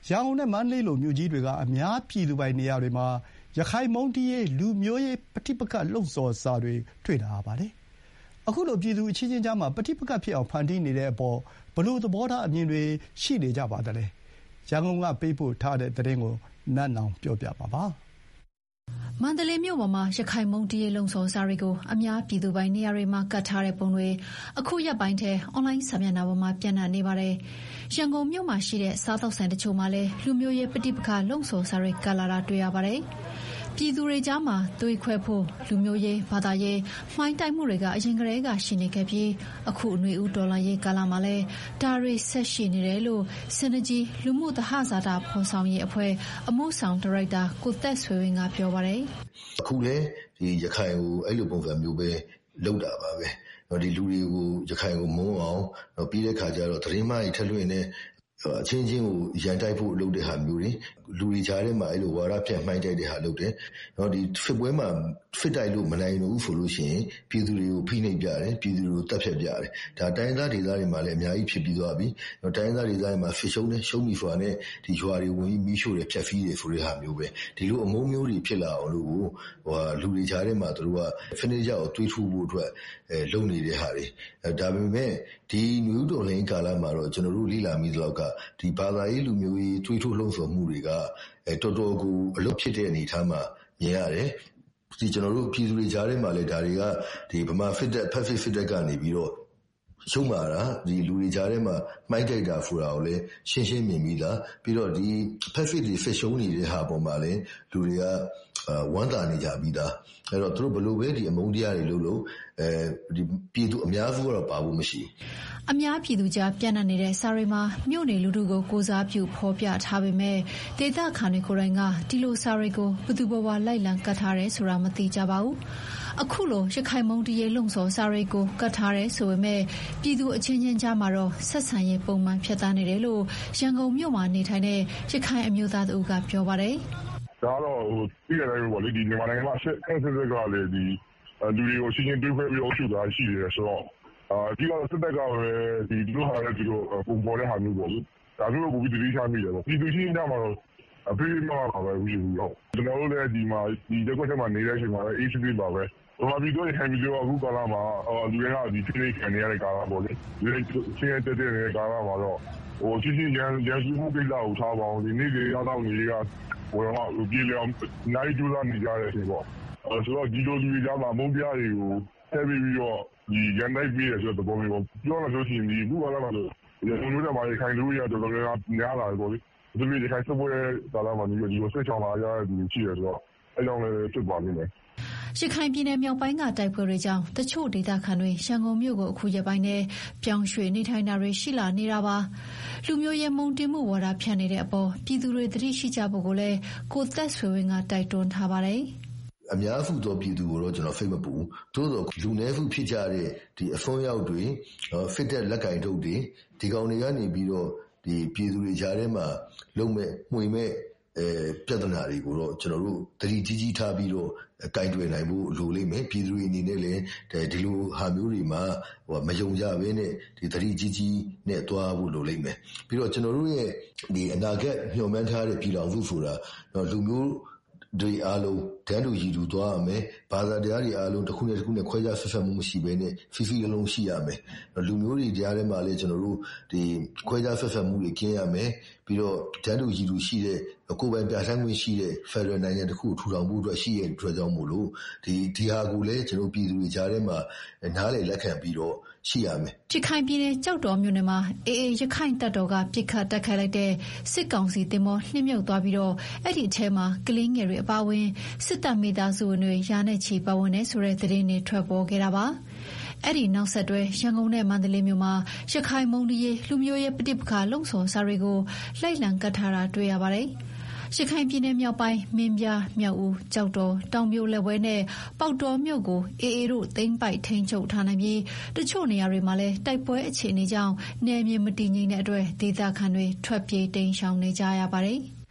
ရန်ကုန်နဲ့မန္တလေးလိုမြို့ကြီးတွေကအများပြည်သူပိုင်နေရာတွေမှာရခိုင်မုန်းတီးရေးလူမျိုးရေးပဋိပက္ခလှုံ့ဆော်စာတွေတွေ့လာရပါတယ်။အခုလိုပြည်သူအချင်းချင်းကြားမှာပဋိပက္ခဖြစ်အောင်ဖန်တီးနေတဲ့အပေါ်ဘယ်လိုသဘောထားအမြင်တွေရှိနေကြပါသလဲ။ရန်ကုန်ကပေးပို့ထားတဲ့သတင်းကိုနတ်နောင်ပြောပြပါပါမန္တလေးမြို့ပေါ်မှာရခိုင်မုန်းတီးရေးလုံဆော်စာတွေကိုအများပြည်သူပိုင်နေရာတွေမှာကတ်ထားတဲ့ပုံတွေအခုရက်ပိုင်းထဲအွန်လိုင်းစာမျက်နှာပေါ်မှာပြန့်နှံ့နေပါတယ်။ရန်ကုန်မြို့မှာရှိတဲ့စားသောက်ဆိုင်တချို့မှာလည်းလူမျိုးရေးပဋိပက္ခလုံဆော်စာတွေကတ်လာတာတွေ့ရပါတယ်။ပြည်သူတွေကြားမှာသွေးခွဲဖို့လူမျိုးရေးဘာသာရေးမှိုင်းတိုက်မှုတွေကအရင်ကတည်းကရှိနေခဲ့ပြီးအခုအနွေဦးဒေါ်လာရေးကာလမှာလည်းဒါတွေဆက်ရှိနေတယ်လို့စင်ကြီးလူမှုသဟဇာတာဖော်ဆောင်ရေးအဖွဲ့အမှုဆောင်ဒါရိုက်တာကိုသက်ဆွေဝင်းကပြောပါတယ်။အခုလည်းဒီရခိုင်ကိုအဲ့လိုပုံစံမျိုးပဲလုပ်တာပါပဲ။ဒီလူတွေကိုရခိုင်ကိုမုန်းအောင်ပြီးတဲ့ခါကျတော့သတင်းမှကြီးထက်လွှင့်တဲ့အချင်းချင်းကိုရန်တိုက်ဖို့လုပ်တဲ့ဟာမျိုးတွေလူတွေကြားထဲမှာအဲ့လိုဝါဒဖြန့်မှိုင်းတိုက်တဲ့ဟာလုပ်တယ်။ဒီဖစ်ပွဲမှာဖစ်တိုက်လို့မနိုင်ဘူးဆိုလို့ရှိရင်ပြည်သူတွေကိုဖိနှိပ်ပြတယ်ပြည်သူတွေကိုတပ်ဖြတ်ပြတယ်။ဒါတိုင်းသားဒေသတွေမှာလည်းအများကြီးဖြစ်ပြီးသွားပြီ။တိုင်းသားဒေသတွေမှာဖစ်ရှုံးတယ်ရှုံးပြီဆိုတာနဲ့ဒီရွာတွေဝင်ပြီးမီးရှို့တယ်ဖျက်ဆီးတယ်ဆိုတဲ့ဟာမျိုးပဲ။ဒီလိုအမုန်းမျိုးတွေဖြစ်လာအောင်လို့လူတွေကြားထဲမှာသူတို့က finish ကိုတွေးထူဖို့အတွက်လုပ်နေတဲ့ဟာတွေဒါပေမဲ့ဒီနယူးတော်လိုင်းကာလမှာတော့ကျွန်တော်တို့လေ့လာမိသလောက်ကဒီဘာသာရေးလူမျိုးရေးတွေးထိုးလှုံ့ဆော်မှုတွေကတော်တော်ကိုအလုပ်ဖြစ်တဲ့အနေအထားမှာမြင်ရတယ်ဒီကျွန်တော်တို့ပြည်သူတွေကြားထဲမှာလည်းဒါတွေကဒီဗမာဖစ်တက်ကနေပြီးတော့ရှုံးမာတာဒီလူတွေကြားထဲမှာမှိုက်တိုက်တာဆိုတာကိုလည်းရှင်းရှင်းမြင်ပြီးသားပြီးတော့ဒီဖက်စစ်တွေဖစ်ရှုံးနေတဲ့ဟာပေါ်မှာလည်းလူတွေကဝမ်းသာနေကြပြီးသားအဲ့တော့သူတို့ဘလို့ပဲဒီအမုန်းတရားတွေလို့ဒီပြည်သူအများစုကတော့ပါဖို့မရှိဘူးအများပြည်သူကြားပြန့်နှံ့နေတဲ့စာရီမှာမြို့နယ်လူထုကိုကိုစားပြုဖော်ပြထားပေမဲ့ဒေသခံတွေကိုယ်တိုင်ကဒီလိုစာရီကိုဘယ်သူဘဝလိုက်လံကတ်ထားတယ်ဆိုတာမသိကြပါဘူးအခုလိုရခိုင်မုန်းတီးရေးလုံဆော်စာရီကိုကတ်ထားတယ်ဆိုပေမဲ့ပြည်သူအချင်းချင်းကြားမှာတော့ဆက်ဆံရေးပုံမှန်ဖြစ်သားနေတယ်လို့ရန်ကုန်မြို့မှာနေထိုင်တဲ့ရခိုင်အမျိုးသားတို့ကပြောပါတယ်ဒါတော့ပြည်ရတိုင်းပေါ့လေဒီမြန်မာနိုင်ငံမှာဆက်ကလည်းဒီလူတွေကိုရှင်းရှင်းတွေးခွဲပြီးအုပ်ချုပ်တာရှိတယ်ဆိုတော့ဒီကစစ်တပ်ကပဲဒီလိုဟာလည်းဒီလိုပုံပေါ်တဲ့ဟာမျိုးပေါ့လေဒါမျိုးကိုပြီးတတိချမိတယ်ပေါ့ပြည်သူရှင်းကြမှာတော့အဖေးမပါပဲဝီဝီဟုတ်ကျွန်တော်တို့လည်းဒီမှာဒီရက်ကွက်ထဲမှာနေတဲ့အချိန်မှာလည်း ACP ပါပဲဟိုမှာပြီးတော့ဟန်ဗီဒီယိုအခုကာလမှာလူတွေကဒီဖိနေခံနေရတဲ့ကာလပေါ့လေဒီချင်းရတဲ့တဲ့ကာလမှာတော့ဟိုချင်းချင်းရန်စုမှုကိစ္စကိုထားပါအောင်ဒီနေ့တွေရောက်တော့နေကဟိုတော့ပြည်လျောင်းနိုင်ကျူးလာနေကြတဲ့အချိန်ပေါ့ဆိုတော့ဒီလိုလူတွေကြားမှာမုန်းပြားတွေကိုထည့်ပြီးတော့ဒီရန်တိုက်ပြီးရဆိုတဲ့ပုံမျိုးပေါ့ပြောရလို့ရှိရင်ဒီခုကလာမှာလို့ဒီလိုမျိုးတွေမှာခိုင်လို့ရတော့တော်တော်များလာတယ်ပေါ့လေဒီလိုခိုင်စပွဲတာလာမှာဒီလိုဆွဲချောင်းလာရတဲ့လူရှိရတော့အဲကြောင့်လည်းဖြစ်ပါလိမ့်မယ်ရခိုင်ပြည်နယ်မြောက်ပိုင်းကတိုက်ပွဲတွေကြောင့်တချို့ဒေသခံတွေရန်ကုန်မြို့ကိုအခုရက်ပိုင်းနဲ့ပြောင်းရွှေ့နေထိုင်တာတွေရှိလာနေတာပါလူမျိုးရေးမုန်းတီးမှုဝါဒဖြန့်နေတဲ့အပေါ်ပြည်သူတွေသတိရှိကြဖို့ကိုလည်းကိုသက်ဆွေဝင်းကတိုက်တွန်းထားပါတယ်အများစုသောပြည်သူကိုတော့ကျွန်တော်ဖိတ်မပူသို့သောလူနည်းစုဖြစ်ကြတဲ့ဒီအစွန်းရောက်တွေဖစ်တဲ့လက်ကင်ထုတ်တွေဒီကောင်တွေကနေပြီးတော့ဒီပြည်သူတွေကြားထဲမှာလုံမဲ့မှွေမဲ့ပြဿနာတွေကိုတော့ကျွန်တော်တို့သတိကြီးကြီးထားပြီးတော့ကင်တွယ်နိုင်ဖို့လိုလိမ့်မယ်ပြည်သူတွေအနေနဲ့လည်းဒီလိုဟာမျိုးတွေမှာမယုံကြဘဲနဲ့ဒီသတိကြီးကြီးနဲ့တွားဖို့လိုလိမ့်မယ်ပြီးတော့ကျွန်တော်တို့ရဲ့ဒီအနာဂတ်မျှော်မှန်းထားတဲ့ပြည်တော်စုဆိုတာလူမျိုးတွေအားလုံးတန်းတူရည်တူသွားရမယ်ဘာသာတရားတွေအားလုံးတစ်ခုနဲ့တစ်ခုနဲ့ခွဲခြားဆက်ဆံမှုမရှိဘဲနဲ့ဖိဖိလုံးရှိရမယ်လူမျိုးတွေကြားထဲမှာလည်းကျွန်တော်တို့ဒီခွဲခြားဆက်ဆံမှုတွေကျင်းရမယ်ပြီးတော့တန်းတူရည်တူရှိတဲ့ကိုယ်ပိုင်ပြဋ္ဌာန်းခွင့်ရှိတဲ့ Federal နိုင်ငံတစ်ခုထူထောင်ဖို့အတွက်ရှိရတဲ့အတွက်ကြောင့်မို့လို့ဒီဟာကိုလည်းကျွန်တော်ပြည်သူတွေကြားထဲမှာနားလည်လက်ခံပြီးတော့ရှိရမယ်ရခိုင်ပြည်နယ်ကြောက်တော်မြို့နယ်မှာအေအေရခိုင်တပ်တော်ကပြစ်ခတ်တိုက်ခိုက်လိုက်တဲ့စစ်ကောင်စီတင်မောနှိမ့်မြုပ်သွားပြီးတော့အဲ့ဒီအထဲမှာကလေးငယ်တွေအပါအဝင်စစ်တပ်မိသားစုဝင်တွေရာနဲ့ချီပါဝင်နေဆိုတဲ့သတင်းတွေထွက်ပေါ်ခဲ့တာပါအဲ့ဒီနောက်ဆက်တွဲရန်ကုန်နဲ့မန္တလေးမြို့မှာရခိုင်မုန်းတီးရေးလူမျိုးရေးပဋိပက္ခလုံဆော်စာတွေကိုလိုက်လံကတ်ထားတာတွေ့ရပါတယ်ရခိုင်ပြည်နယ်မြောက်ပိုင်းမင်းပြားမြောက်ဦးကြောက်တော်တောင်မြို့လက်ဝဲနဲ့ပေါက်တော်မြို့ကိုအေအေတို့သိမ်းပိုက်ထိန်းချုပ်ထားနိုင်ပြီးတချို့နေရာတွေမှာလည်းတိုက်ပွဲအခြေအနေကြောင့်နယ်မြေမတည်ငြိမ်တဲ့အတွက်ဒေသခံတွေထွက်ပြေးတိမ်းရှောင်နေကြရပါတယ်။